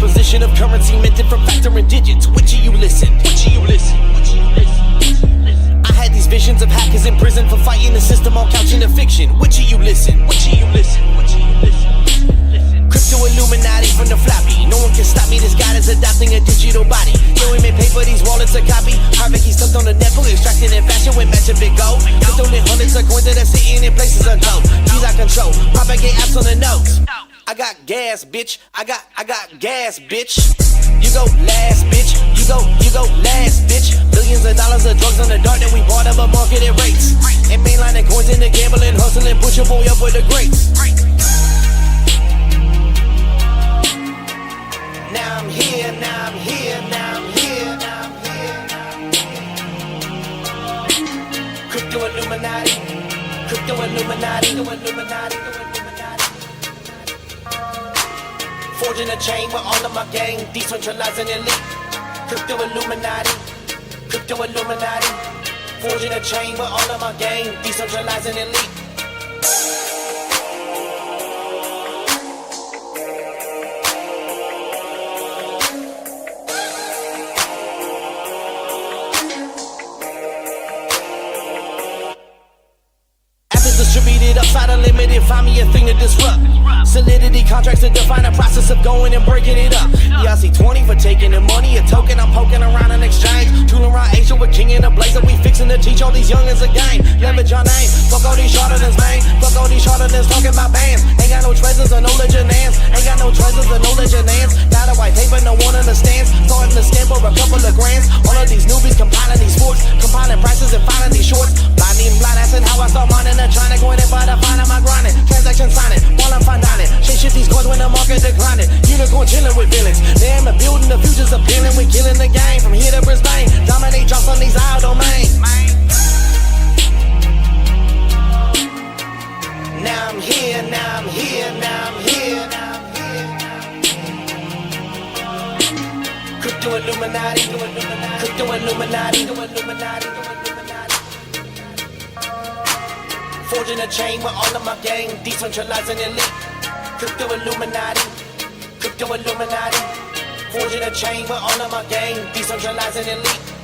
composition of currency minted from factoring digits. Which of you listen? Which of you listen? Which of you listen? I had these visions of hackers in prison for fighting the system on couching a fiction. Which of you listen? Which of you listen? Which of you listen? Crypto Illuminati from the floppy. No one can stop me, this god is adopting a digital body. Yo, we made paper, these wallets are copy. Harvick, he's stumped on the net, fully extracted in fashion with matching big gold. Crypto lit hundreds of coins that are sitting in places untold. Keys I control, propagate apps on the notes. I got gas, bitch. I got gas, bitch. You go last, bitch. You go last, bitch. Billions of dollars of drugs on the dark that we bought up at marketed rates. And mainlining coins in the gambling, hustling, push your boy up with the greats. Now I'm here, now I'm here, now I'm here, now I'm here. Crypto Illuminati, Crypto Illuminati, Illuminati. Forging a chain with all of my gang, decentralizing elite. Crypto Illuminati, Crypto Illuminati. Forging a chain with all of my gang, decentralizing elite. Distributed upside unlimited, find me a thing to disrupt. Solidity contracts to define the process of going and breaking it up. Yeah, I see 20 for taking the money, a token I'm poking around in exchange. Tooling around Asia with king in the blazer, we fixing to teach all these youngins a game. Leverage your name, fuck all these charlatans, man. Fuck all these charlatans talking about bands. Ain't got no treasures or no legendans. Ain't got no treasures or no legendans. Got a white paper, no one understands. Starting to scam for a couple of grands. All of these newbies compiling these sports, compiling prices and finding these shorts. Blinding blind, asking how I start mining and trying to go in and find a fine on my grinding. Transaction signing, while I'm fine dining. Shit these coins when the market declining. Unicorn chilling with villains. They ain't building, the future's appealing. We killing the game from here to Brisbane. Dominate drops on these isle domains. Now I'm here, now I'm here, now I'm here, now I'm here. Crypto Illuminati, Crypto Illuminati, Illuminati. Forging a chain with all of my gang, decentralizing elite. Crypto Illuminati, Crypto Illuminati. Forging a chain with all of my gang, decentralizing elite.